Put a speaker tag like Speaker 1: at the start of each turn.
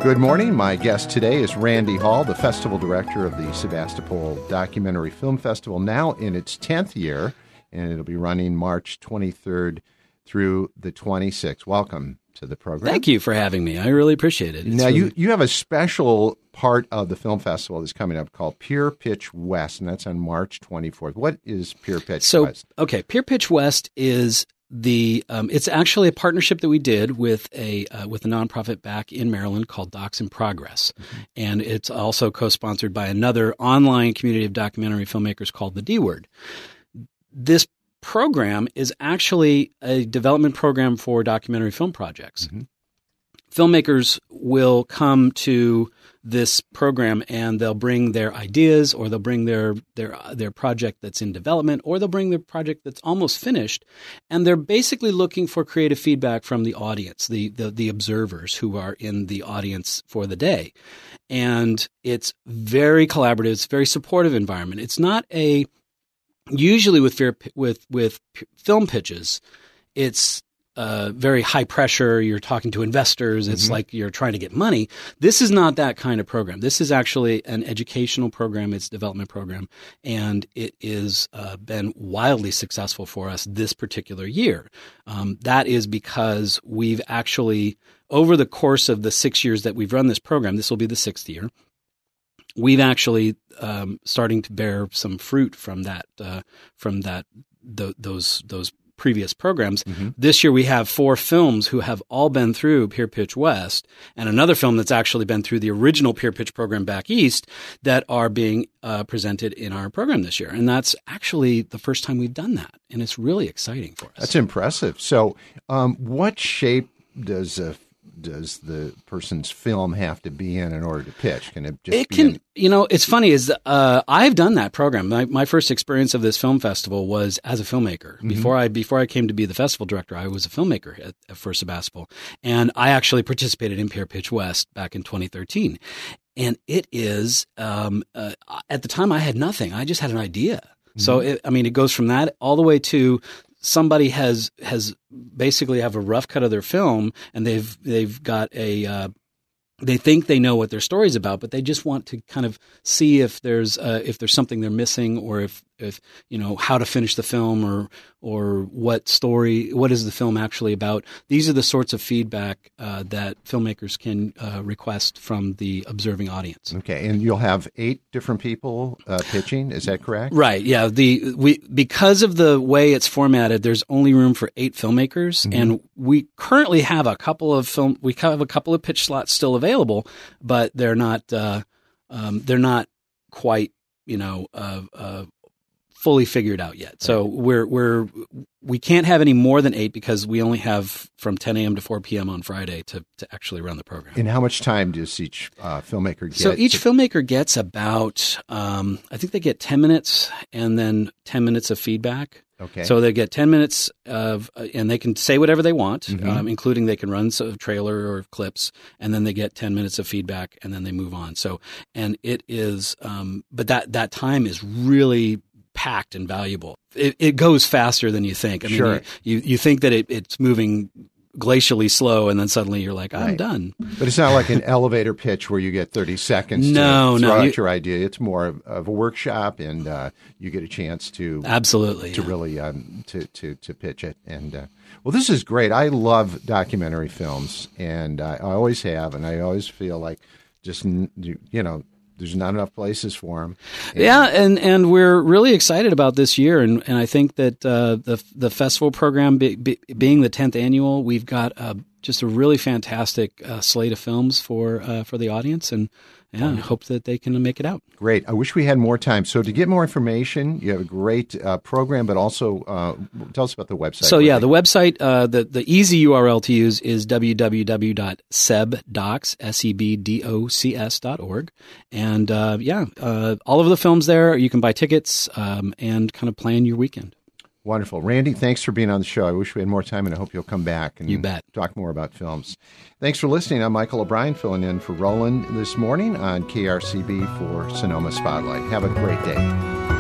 Speaker 1: Good morning. My guest today is Randy Hall, the festival director of the Sebastopol Documentary Film Festival, now in its 10th year, and it'll be running March 23rd through the 26th. Welcome to the program.
Speaker 2: Thank you for having me. I really appreciate it.
Speaker 1: Now, you have a special part of the film festival that's coming up called Peer Pitch West, and that's on March 24th. What is Peer Pitch West?
Speaker 2: Okay, Peer Pitch West is it's actually a partnership that we did with a nonprofit back in Maryland called Docs in Progress, and it's also co-sponsored by another online community of documentary filmmakers called the D Word. This program is actually a development program for documentary film projects. Filmmakers will come to this program and they'll bring their ideas, or they'll bring their project that's in development, or they'll bring their project that's almost finished, and they're basically looking for creative feedback from the audience, the observers who are in the audience for the day. And it's very collaborative, it's a very supportive environment. It's not usually with film pitches, it's very high pressure. You're talking to investors. It's like you're trying to get money. This is not that kind of program. This is actually an educational program. It's a development program, and it is been wildly successful for us this particular year. That is because we've actually, over the course of the 6 years that we've run this program, this will be the 6th year, we've actually starting to bear some fruit from those previous programs. This year we have 4 films who have all been through Peer Pitch West, and another film that's actually been through the original Peer Pitch program back east that are being presented in our program this year. And that's actually the first time we've done that, and it's really exciting for us.
Speaker 1: That's impressive. So what shape does the person's film have to be in order to pitch? Can it just be
Speaker 2: it's funny is I've done that program. My first experience of this film festival was as a filmmaker. Before I came to be the festival director, I was a filmmaker for Sebastopol, and I actually participated in Peer Pitch West back in 2013. And it is at the time I had nothing. I just had an idea. So it goes from that all the way to somebody has basically have a rough cut of their film, and they've got they think they know what their story's about, but they just want to kind of see if there's something they're missing, or if how to finish the film, or what is the film actually about. These are the sorts of feedback that filmmakers can request from the observing audience. Okay,
Speaker 1: and you'll have 8 different people pitching. Is that correct?
Speaker 2: Right. Yeah. Because of the way it's formatted, there's only room for 8 filmmakers, and we currently have a couple of pitch slots still available, but they're not quite fully figured out yet. So we can't have any more than 8 because we only have from 10 a.m. to 4 p.m. on Friday to actually run the program.
Speaker 1: And how much time does each filmmaker get?
Speaker 2: So each filmmaker gets about, I think they get 10 minutes and then 10 minutes of feedback.
Speaker 1: Okay.
Speaker 2: So they get 10 minutes and they can say whatever they want, including they can run a trailer or clips, and then they get 10 minutes of feedback, and then they move on. So, and it is, but that time is really packed and valuable. It goes faster than you think. I mean, you think that it's moving glacially slow, and then suddenly you're like, I'm done.
Speaker 1: But it's not like an elevator pitch where you get 30 seconds to throw out your idea. It's more of a workshop, and you get a chance to really to pitch it. And well, this is great. I love documentary films, and I always have, and I always feel like just there's not enough places for them.
Speaker 2: And we're really excited about this year, and I think that the festival program being the 10th annual, we've got just a really fantastic slate of films for the audience, and I hope that they can make it out.
Speaker 1: Great. I wish we had more time. So to get more information, you have a great program, but also tell us about the website.
Speaker 2: So the website, the easy URL to use is www.sebdocs.org. And all of the films there, you can buy tickets and kind of plan your weekend.
Speaker 1: Wonderful. Randy, thanks for being on the show. I wish we had more time, and I hope you'll come back and
Speaker 2: you bet.
Speaker 1: Talk more about films. Thanks for listening. I'm Michael O'Brien, filling in for Roland this morning on KRCB for Sonoma Spotlight. Have a great day.